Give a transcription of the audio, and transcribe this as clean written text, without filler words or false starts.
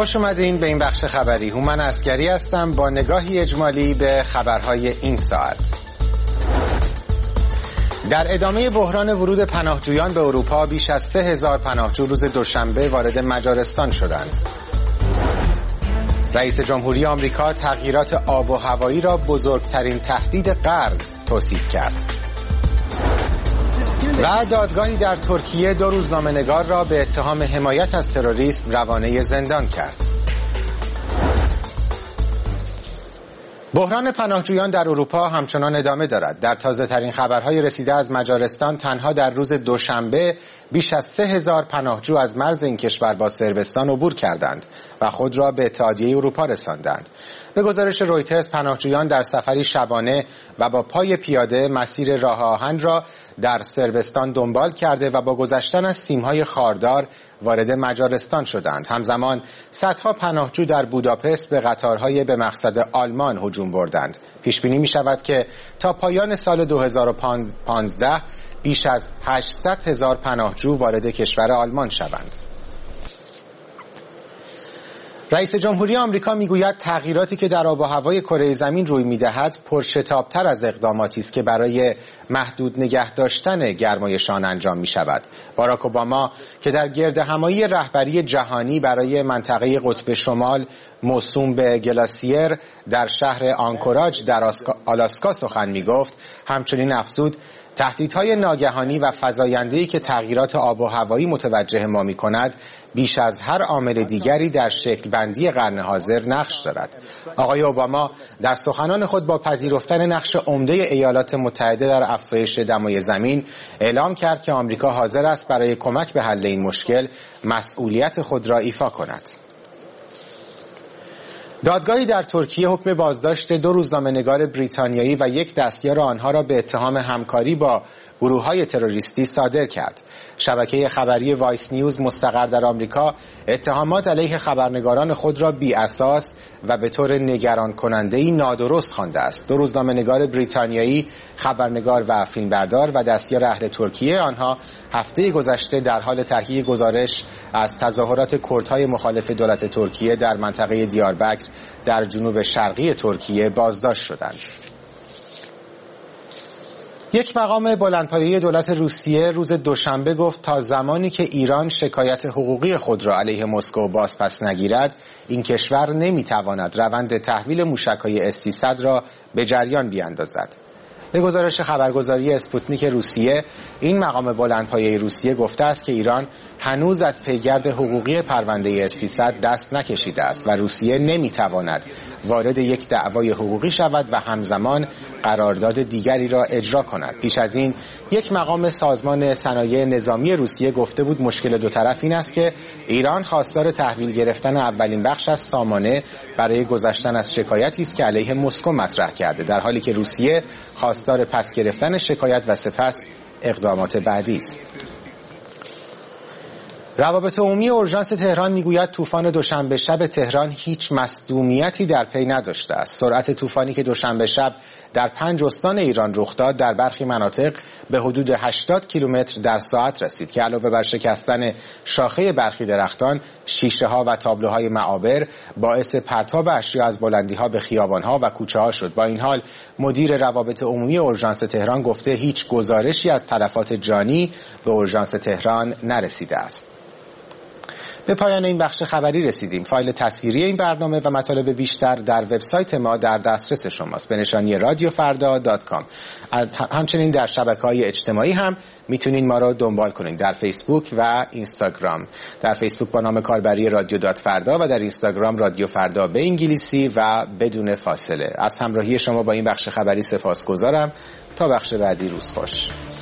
خوش اومدین به این بخش خبری. هومن عسگری هستم با نگاهی اجمالی به خبرهای این ساعت. در ادامه بحران ورود پناهجویان به اروپا بیش از 3000 پناهجو روز دوشنبه وارد مجارستان شدند. رئیس جمهوری آمریکا تغییرات آب و هوایی را بزرگترین تهدید قرن توصیف کرد. و دادگاهی در ترکیه 2 روزنامه‌نگار را به اتهام حمایت از تروریسم روانه زندان کرد. بحران پناهجویان در اروپا همچنان ادامه دارد. در تازه‌ترین خبرهای رسیده از مجارستان تنها در روز دوشنبه بیش از 3000 پناهجو از مرز این کشور با صربستان عبور کردند و خود را به اتحادیه اروپا رساندند. به گزارش رویترز پناهجویان در سفری شبانه و با پای پیاده مسیر راه آهن را در صربستان دنبال کرده و با گذشتن از سیم‌های خاردار وارد مجارستان شدند. همزمان صدها پناهجو در بوداپست به قطارهای به مقصد آلمان هجوم بردند. پیش بینی می‌شود که تا پایان سال 2015 بیش از 800,000 پناهجو وارد کشور آلمان شوند. رئیس جمهوری آمریکا میگوید تغییراتی که در آب و هوای کره زمین روی میدهد پرشتاب‌تر از اقداماتی است که برای محدود نگه داشتن گرمایشان انجام می شود. باراک اوباما که در گردهمایی رهبری جهانی برای منطقه قطب شمال موسوم به گلاسیر در شهر آنکوراج در آلاسکا سخن می گفت، همچنین افزود تهدیدهای ناگهانی و فزاینده‌ای که تغییرات آب و هوایی متوجه ما می کند بیش از هر عامل دیگری در شکل بندی قرن حاضر نقش دارد. آقای اوباما در سخنان خود با پذیرفتن نقش عمده ایالات متحده در افزایش دمای زمین اعلام کرد که آمریکا حاضر است برای کمک به حل این مشکل مسئولیت خود را ایفا کند. دادگاهی در ترکیه حکم بازداشت 2 روزنامه‌نگار بریتانیایی و 1 دستیار آنها را به اتهام همکاری با گروه‌های تروریستی صادر کرد. شبکه خبری وایس نیوز مستقر در آمریکا اتهامات علیه خبرنگاران خود را بی اساس و به طور نگران کننده‌ای نادرست خوانده است. 2 روزنامه‌نگار بریتانیایی، خبرنگار و فیلمبردار و دستیار اهل ترکیه آنها هفته گذشته در حال تهیه گزارش از تظاهرات کردهای مخالف دولت ترکیه در منطقه دیاربکر در جنوب شرقی ترکیه بازداشت شدند. یک مقام بلندپایه دولت روسیه روز دوشنبه گفت تا زمانی که ایران شکایت حقوقی خود را علیه مسکو بازپس نگیرد، این کشور نمیتواند روند تحویل موشک‌های S-300 را به جریان بیاندازد. به گزارش خبرگزاری اسپوتنیک روسیه، این مقام بلندپایه روسیه گفته است که ایران هنوز از پیگرد حقوقی پرونده S-300 دست نکشیده است و روسیه نمیتواند وارد یک دعوای حقوقی شود و همزمان قرارداد دیگری را اجرا کند. پیش از این یک مقام سازمان صنایع نظامی روسیه گفته بود مشکل دو طرف این است که ایران خواستار تحویل گرفتن اولین بخش از سامانه برای گذشتن از شکایتی است که علیه مسکو مطرح کرده، در حالی که روسیه خواستار پس گرفتن شکایت و سپس اقدامات بعدی است. روابط عمومی اورژانس تهران میگوید طوفان دوشنبه شب تهران هیچ مصدومیتی در پی نداشته است. سرعت طوفانی که دوشنبه شب در 5 استان ایران رخ داد در برخی مناطق به حدود 80 کیلومتر در ساعت رسید که علاوه بر شکستن شاخه برخی درختان، شیشه‌ها و تابلوهای معابر باعث پرتاب اشیا از بلندی‌ها به خیابان‌ها و کوچه‌ها شد. با این حال مدیر روابط عمومی اورژانس تهران گفته هیچ گزارشی از تلفات جانی به اورژانس تهران نرسیده است. به پایان این بخش خبری رسیدیم. فایل تصویری این برنامه و مطالب بیشتر در وبسایت ما در دسترس شماست به نشانی radiofarda.com. همچنین در شبکه‌های اجتماعی هم میتونین ما را دنبال کنین، در فیسبوک و اینستاگرام. در فیسبوک با نام کاربری رادیو.فردا و در اینستاگرام رادیو فردا به انگلیسی و بدون فاصله. از همراهی شما با این بخش خبری سپاسگزارم. تا بخش بعدی روز خوش.